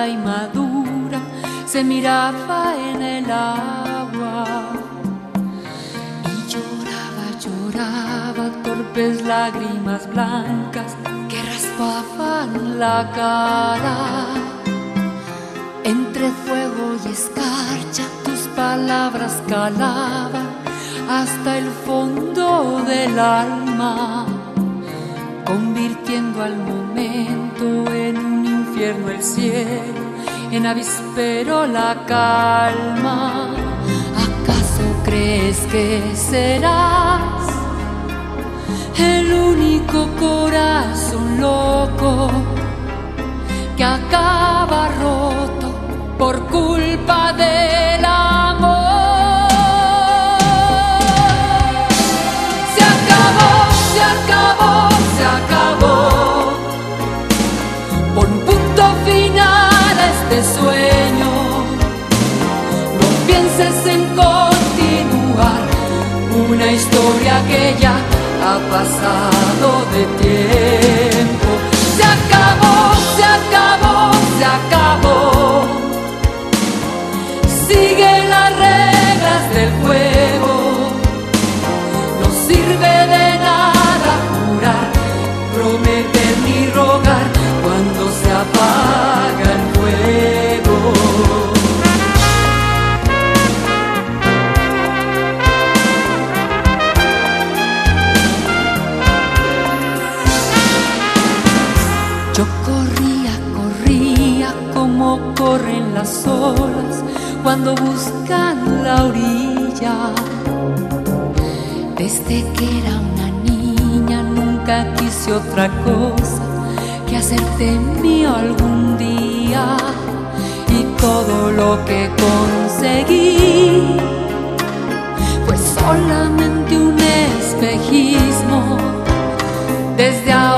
y madura se miraba en el agua y lloraba torpes lágrimas blancas que raspaban la cara. Entre fuego y escarcha tus palabras calaban hasta el fondo del alma, convirtiendo al momento en un infierno el cielo, en avispero la calma. ¿Acaso crees que serás el único corazón loco que acaba roto por culpa del amor? Se acabó, se acabó, se acabó. Pon punto final a este sueño. No pienses en continuar una historia que ya ha pasado de tiempo. Se acabó, se acabó, se acabó. Sigue las reglas del juego. No sirve de nada jurar, prometer ni rogar cuando se apaga el fuego. Yo corría como corren las olas cuando buscan la orilla. Desde que era una niña nunca quise otra cosa que hacerte mío algún día. Y todo lo que conseguí fue solamente un espejismo. Desde ahora